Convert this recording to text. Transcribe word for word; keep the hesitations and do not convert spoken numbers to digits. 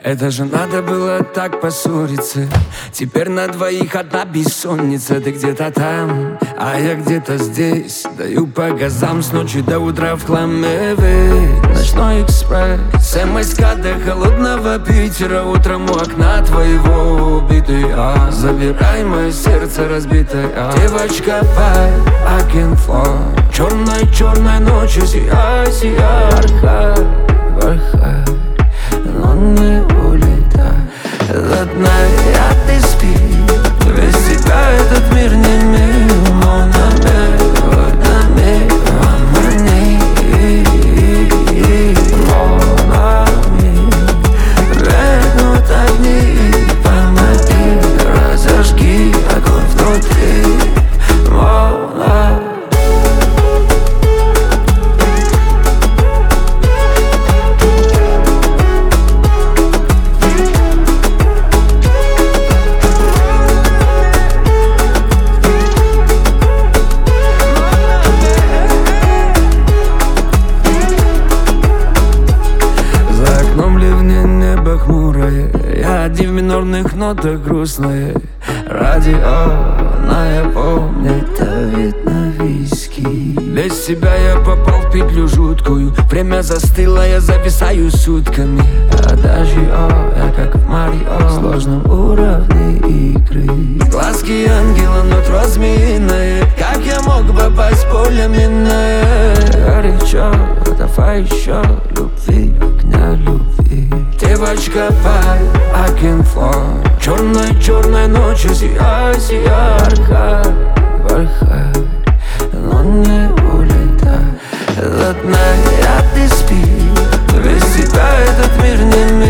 Это же надо было так поссориться. Теперь на двоих одна бессонница. Ты где-то там, а я где-то здесь. Даю по газам с ночи до утра в хламе весь. Ночной экспресс, СМС-ка до холодного Питера. Утром у окна твоего убитый а. Забирай мое сердце разбитое а. Девочка по Акинфо, черной-черной ночью сияй, сияй. Порхай, порхай, но не улетай. До дна, а ты спи. Без тебя этот мир не мир. Mon ami, mon ami, mon ami. Бегнут огни, помоги, разожги огонь внутри. Mon ami. Я один в минорных нотах грустная. Радио, она помнит, это видно виски. Без тебя я попал в петлю жуткую. Время застыло, я зависаю сутками. А даже о, я как в Марио, в сложном уровне игры. Глазки ангела, нутро змеиное. Как я мог попасть в поле минное? Горячо, давай еще любви, огня любви. Девочка по Акинфо, черной-черной ночью сияй, сияй. Порхай, порхай, но не улетай. До дна, а ты спи. Без тебя этот мир не мир.